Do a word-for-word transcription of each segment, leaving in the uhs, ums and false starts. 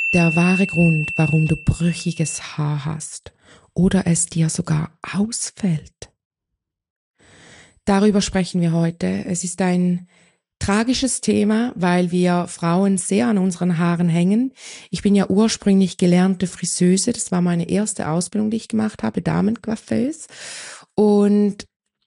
Der wahre Grund, warum du brüchiges Haar hast oder es dir sogar ausfällt. Darüber sprechen wir heute. Es ist ein tragisches Thema, weil wir Frauen sehr an unseren Haaren hängen. Ich bin ja ursprünglich gelernte Friseuse. Das war meine erste Ausbildung, die ich gemacht habe, Damencoiffeuse. Und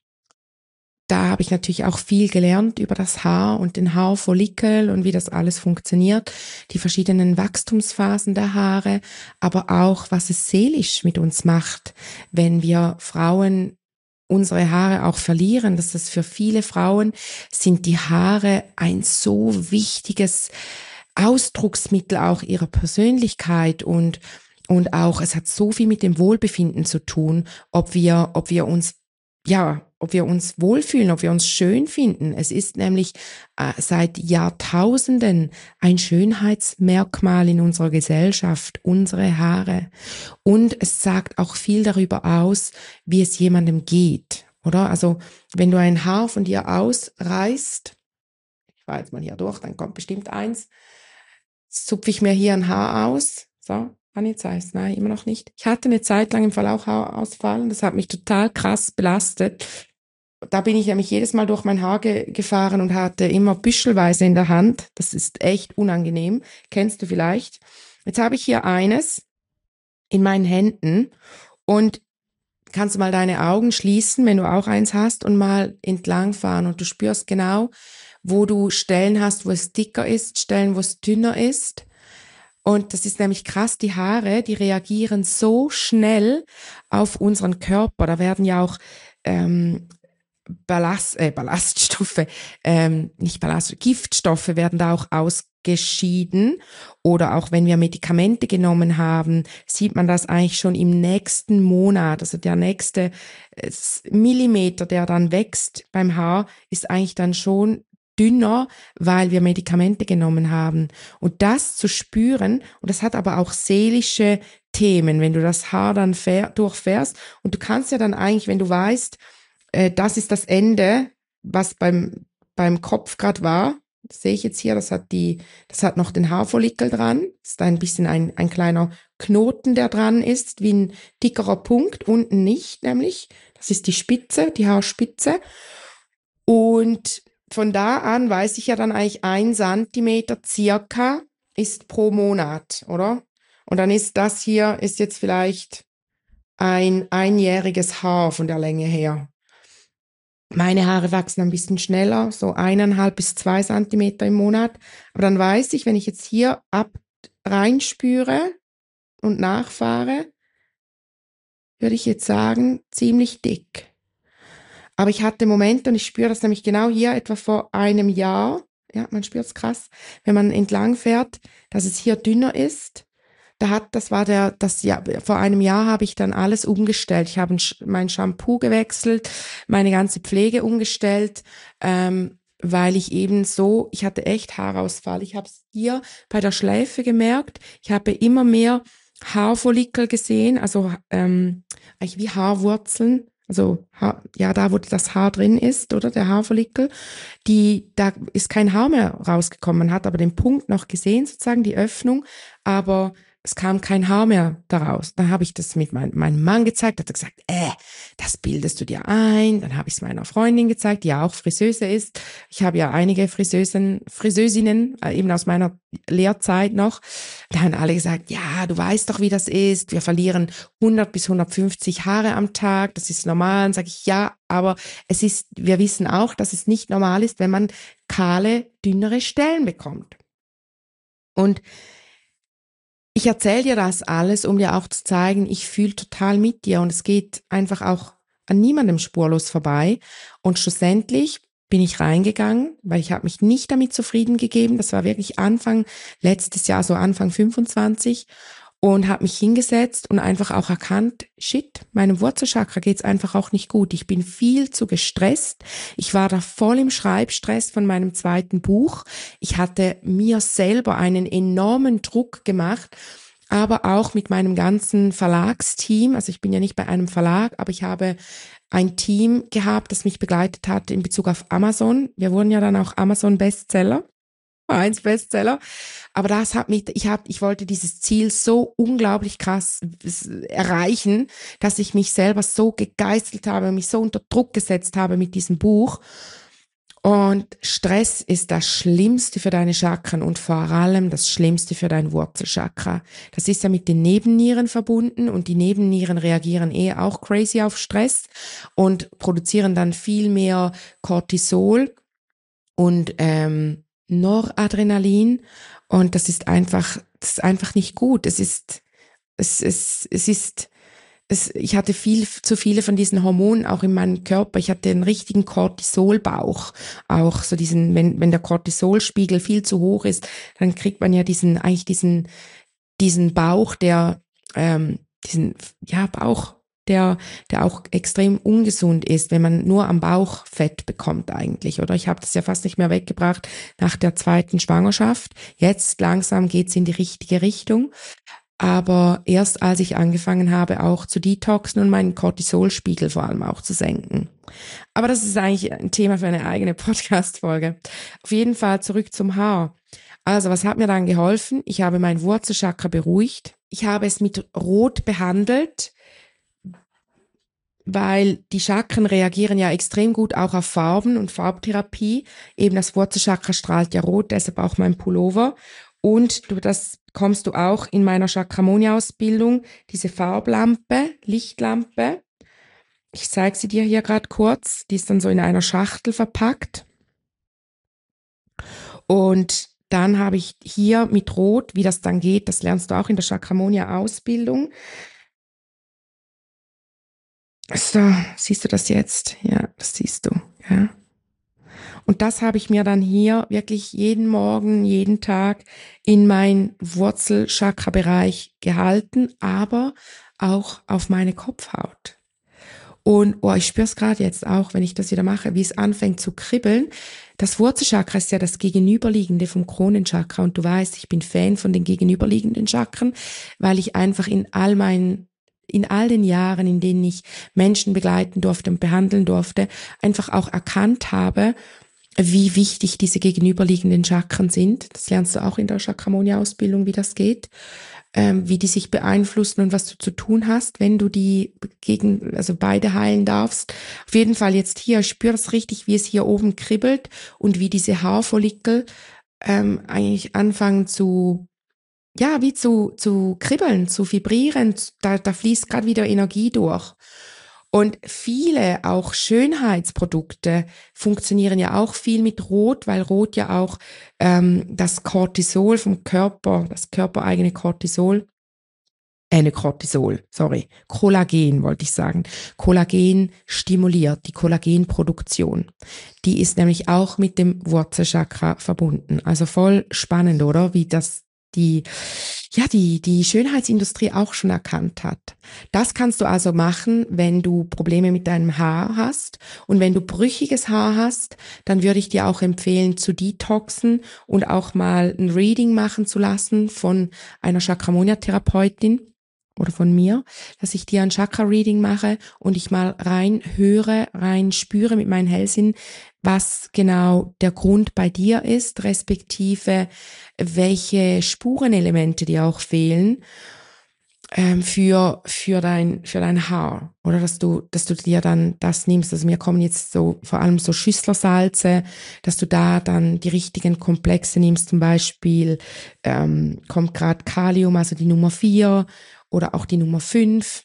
da habe ich natürlich auch viel gelernt über das Haar und den Haarfollikel und wie das alles funktioniert, die verschiedenen Wachstumsphasen der Haare, aber auch, was es seelisch mit uns macht, wenn wir Frauen unsere Haare auch verlieren. Das ist für viele Frauen sind die Haare ein so wichtiges Ausdrucksmittel auch ihrer Persönlichkeit und und auch es hat so viel mit dem Wohlbefinden zu tun, ob wir ob wir uns ja, ob wir uns wohlfühlen, ob wir uns schön finden. Es ist nämlich äh, seit Jahrtausenden ein Schönheitsmerkmal in unserer Gesellschaft, unsere Haare. Und es sagt auch viel darüber aus, wie es jemandem geht, oder? Also, wenn du ein Haar von dir ausreißt, ich fahre jetzt mal hier durch, dann kommt bestimmt eins, zupfe ich mir hier ein Haar aus, so, kann jetzt sein, nein, immer noch nicht. Ich hatte eine Zeit lang im Fall auch Haarausfall und das hat mich total krass belastet. Da bin ich nämlich jedes Mal durch mein Haar ge gefahren und hatte immer büschelweise in der Hand. Das ist echt unangenehm. Kennst du vielleicht? Jetzt habe ich hier eines in meinen Händen und kannst du mal deine Augen schließen, wenn du auch eins hast und mal entlangfahren und du spürst genau, wo du Stellen hast, wo es dicker ist, Stellen, wo es dünner ist. Und das ist nämlich krass, die Haare, die reagieren so schnell auf unseren Körper. Da werden ja auch ähm, Ballast, äh, Ballaststoffe, ähm, nicht Ballast, Giftstoffe werden da auch ausgeschieden. Oder auch wenn wir Medikamente genommen haben, sieht man das eigentlich schon im nächsten Monat. Also der nächste äh, Millimeter, der dann wächst beim Haar, ist eigentlich dann schon dünner, weil wir Medikamente genommen haben. Und das zu spüren, und das hat aber auch seelische Themen, wenn du das Haar dann fähr, durchfährst. Und du kannst ja dann eigentlich, wenn du weißt, äh, das ist das Ende, was beim, beim Kopf gerade war, das sehe ich jetzt hier, das hat die, das hat noch den Haarfollikel dran, das ist ein bisschen ein, ein kleiner Knoten, der dran ist, wie ein dickerer Punkt, unten nicht, nämlich, das ist die Spitze, die Haarspitze. Und von da an weiß ich ja dann eigentlich ein Zentimeter circa ist pro Monat, oder? Und dann ist das hier, ist jetzt vielleicht ein einjähriges Haar von der Länge her. Meine Haare wachsen ein bisschen schneller, so eineinhalb bis zwei Zentimeter im Monat. Aber dann weiß ich, wenn ich jetzt hier ab reinspüre und nachfahre, würde ich jetzt sagen, ziemlich dick. Aber ich hatte Momente, und ich spüre das nämlich genau hier, etwa vor einem Jahr, ja, man spürt es krass, wenn man entlang fährt, dass es hier dünner ist. Da hat, das war der, das ja, vor einem Jahr habe ich dann alles umgestellt. Ich habe mein Shampoo gewechselt, meine ganze Pflege umgestellt, ähm, weil ich eben so, ich hatte echt Haarausfall. Ich habe es hier bei der Schläfe gemerkt. Ich habe immer mehr Haarfollikel gesehen, also ähm, eigentlich wie Haarwurzeln. Also ja, da wo das Haar drin ist, oder der Haarfollikel, die da ist kein Haar mehr rausgekommen, man hat aber den Punkt noch gesehen, sozusagen die Öffnung, aber es kam kein Haar mehr daraus. Dann habe ich das mit mein, meinem Mann gezeigt, hat er gesagt, äh, das bildest du dir ein. Dann habe ich es meiner Freundin gezeigt, die ja auch Friseuse ist. Ich habe ja einige Friseusen, Friseusinnen, äh, eben aus meiner Lehrzeit noch. Da haben alle gesagt, ja, du weißt doch, wie das ist. Wir verlieren hundert bis hundertfünfzig Haare am Tag. Das ist normal. Dann sage ich, ja, aber es ist, wir wissen auch, dass es nicht normal ist, wenn man kahle, dünnere Stellen bekommt. Und ich erzähle dir das alles, um dir auch zu zeigen, ich fühle total mit dir und es geht einfach auch an niemandem spurlos vorbei. Und schlussendlich bin ich reingegangen, weil ich habe mich nicht damit zufrieden gegeben. Das war wirklich Anfang letztes Jahr, so Anfang fünfundzwanzig, und habe mich hingesetzt und einfach auch erkannt, shit, meinem Wurzelchakra geht's einfach auch nicht gut. Ich bin viel zu gestresst. Ich war da voll im Schreibstress von meinem zweiten Buch. Ich hatte mir selber einen enormen Druck gemacht, aber auch mit meinem ganzen Verlagsteam. Also ich bin ja nicht bei einem Verlag, aber ich habe ein Team gehabt, das mich begleitet hat in Bezug auf Amazon. Wir wurden ja dann auch Amazon-Bestseller. eins Bestseller. Aber das hat mich, ich hab, ich wollte dieses Ziel so unglaublich krass erreichen, dass ich mich selber so gegeißelt habe und mich so unter Druck gesetzt habe mit diesem Buch. Und Stress ist das Schlimmste für deine Chakren und vor allem das Schlimmste für dein Wurzelchakra. Das ist ja mit den Nebennieren verbunden und die Nebennieren reagieren eh auch crazy auf Stress und produzieren dann viel mehr Cortisol und ähm, Noradrenalin und das ist einfach, das ist einfach nicht gut. Es ist, es, es, es ist Es, ich hatte viel zu viele von diesen Hormonen auch in meinem Körper. Ich hatte einen richtigen Cortisolbauch. Auch so diesen, wenn, wenn der Cortisolspiegel viel zu hoch ist, dann kriegt man ja diesen, eigentlich diesen, diesen Bauch, der, ähm, diesen, ja, Bauch, der, der auch extrem ungesund ist, wenn man nur am Bauch Fett bekommt eigentlich. Oder ich habe das ja fast nicht mehr weggebracht nach der zweiten Schwangerschaft. Jetzt langsam geht's in die richtige Richtung. Aber erst als ich angefangen habe, auch zu detoxen und meinen Cortisolspiegel vor allem auch zu senken. Aber das ist eigentlich ein Thema für eine eigene Podcast-Folge. Auf jeden Fall zurück zum Haar. Also, was hat mir dann geholfen? Ich habe mein Wurzelchakra beruhigt. Ich habe es mit Rot behandelt, weil die Chakren reagieren ja extrem gut auch auf Farben und Farbtherapie. Eben das Wurzelchakra strahlt ja rot, deshalb auch mein Pullover. Und du, das bekommst du auch in meiner Chakramonia-Ausbildung, diese Farblampe, Lichtlampe. Ich zeige sie dir hier gerade kurz. Die ist dann so in einer Schachtel verpackt. Und dann habe ich hier mit Rot, wie das dann geht, das lernst du auch in der Chakramonia-Ausbildung. So, siehst du das jetzt? Ja, das siehst du, ja. Und das habe ich mir dann hier wirklich jeden Morgen, jeden Tag in mein Wurzelchakra-Bereich gehalten, aber auch auf meine Kopfhaut. Und oh, ich spüre es gerade jetzt auch, wenn ich das wieder mache, wie es anfängt zu kribbeln. Das Wurzelchakra ist ja das Gegenüberliegende vom Kronenchakra. Und du weißt, ich bin Fan von den gegenüberliegenden Chakren, weil ich einfach in all meinen in all den Jahren, in denen ich Menschen begleiten durfte und behandeln durfte, einfach auch erkannt habe, wie wichtig diese gegenüberliegenden Chakren sind. Das lernst du auch in der Chakramonia-Ausbildung, wie das geht, ähm, wie die sich beeinflussen und was du zu tun hast, wenn du die gegen, also beide heilen darfst. Auf jeden Fall jetzt hier, ich spüre das richtig, wie es hier oben kribbelt und wie diese Haarfollikel ähm, eigentlich anfangen zu ja, wie zu, zu kribbeln, zu vibrieren, da, da fließt gerade wieder Energie durch. Und viele auch Schönheitsprodukte funktionieren ja auch viel mit Rot, weil Rot ja auch ähm, das Cortisol vom Körper, das körpereigene Cortisol, äh, ne Cortisol, sorry, Kollagen wollte ich sagen, Kollagen stimuliert, die Kollagenproduktion. Die ist nämlich auch mit dem Wurzelchakra verbunden. Also voll spannend, oder? Wie das die, ja, die, die Schönheitsindustrie auch schon erkannt hat. Das kannst du also machen, wenn du Probleme mit deinem Haar hast. Und wenn du brüchiges Haar hast, dann würde ich dir auch empfehlen, zu detoxen und auch mal ein Reading machen zu lassen von einer Chakramonia-Therapeutin oder von mir, dass ich dir ein Chakra-Reading mache und ich mal rein höre, rein spüre mit meinen Hellsinn, was genau der Grund bei dir ist, respektive welche Spurenelemente dir auch fehlen ähm, für für dein für dein Haar, oder dass du dass du dir dann das nimmst. Also mir kommen jetzt so vor allem so Schüsslersalze, dass du da dann die richtigen Komplexe nimmst. Zum Beispiel ähm, kommt gerade Kalium, also die Nummer vier oder auch die Nummer fünf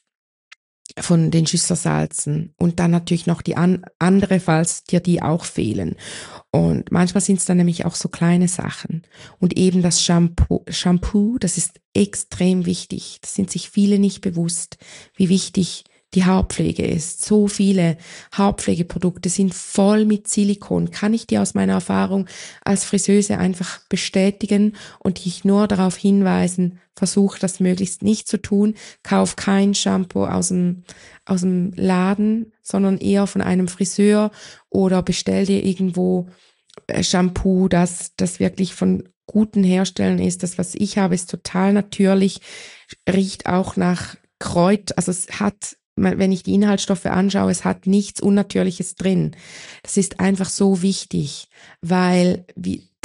von den Schüsslersalzen und dann natürlich noch die an, andere, falls dir die auch fehlen. Und manchmal sind es dann nämlich auch so kleine Sachen. Und eben das Shampoo, Shampoo, das ist extrem wichtig. Das sind sich viele nicht bewusst, wie wichtig die Haarpflege ist. So viele Haarpflegeprodukte sind voll mit Silikon. Kann ich dir aus meiner Erfahrung als Friseuse einfach bestätigen und dich nur darauf hinweisen, versuch das möglichst nicht zu tun. Kauf kein Shampoo aus dem, aus dem Laden, sondern eher von einem Friseur oder bestell dir irgendwo Shampoo, das, das wirklich von guten Herstellern ist. Das, was ich habe, ist total natürlich, riecht auch nach Kräut, also es hat, wenn ich die Inhaltsstoffe anschaue, es hat nichts Unnatürliches drin. Das ist einfach so wichtig, weil wie,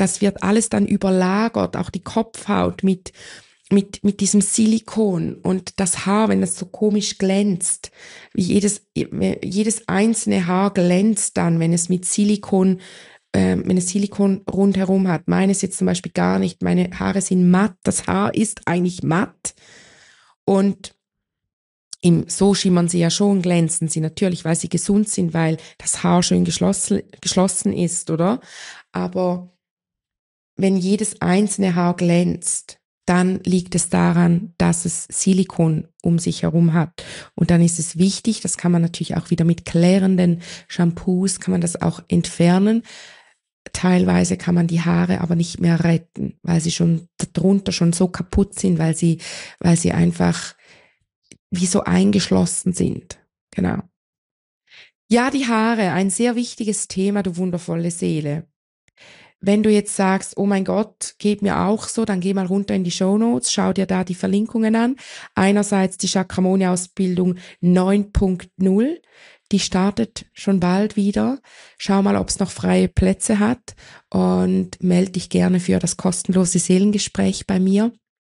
das wird alles dann überlagert, auch die Kopfhaut mit mit mit diesem Silikon und das Haar, wenn das so komisch glänzt, wie jedes jedes einzelne Haar glänzt dann, wenn es mit Silikon äh, wenn es Silikon rundherum hat. Meines jetzt zum Beispiel gar nicht. Meine Haare sind matt. Das Haar ist eigentlich matt und im, so schimmern sie ja schon, glänzen sie natürlich, weil sie gesund sind, weil das Haar schön geschlossen, geschlossen ist, oder? Aber wenn jedes einzelne Haar glänzt, dann liegt es daran, dass es Silikon um sich herum hat. Und dann ist es wichtig, das kann man natürlich auch wieder mit klärenden Shampoos, kann man das auch entfernen. Teilweise kann man die Haare aber nicht mehr retten, weil sie schon darunter schon so kaputt sind, weil sie, weil sie einfach wie so eingeschlossen sind. Genau. Ja, die Haare, ein sehr wichtiges Thema, du wundervolle Seele. Wenn du jetzt sagst, oh mein Gott, geht mir auch so, dann geh mal runter in die Shownotes, schau dir da die Verlinkungen an. Einerseits die Chakramonia-Ausbildung neun Punkt null, die startet schon bald wieder. Schau mal, ob es noch freie Plätze hat und melde dich gerne für das kostenlose Seelengespräch bei mir,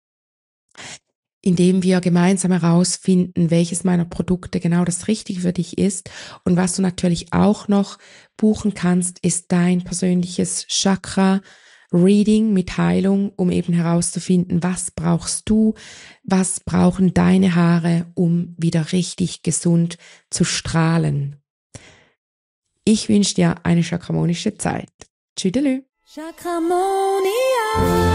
indem wir gemeinsam herausfinden, welches meiner Produkte genau das Richtige für dich ist. Und was du natürlich auch noch buchen kannst, ist dein persönliches Chakra-Reading mit Heilung, um eben herauszufinden, was brauchst du, was brauchen deine Haare, um wieder richtig gesund zu strahlen. Ich wünsche dir eine chakramonische Zeit. Tschüdelü. Chakramonia.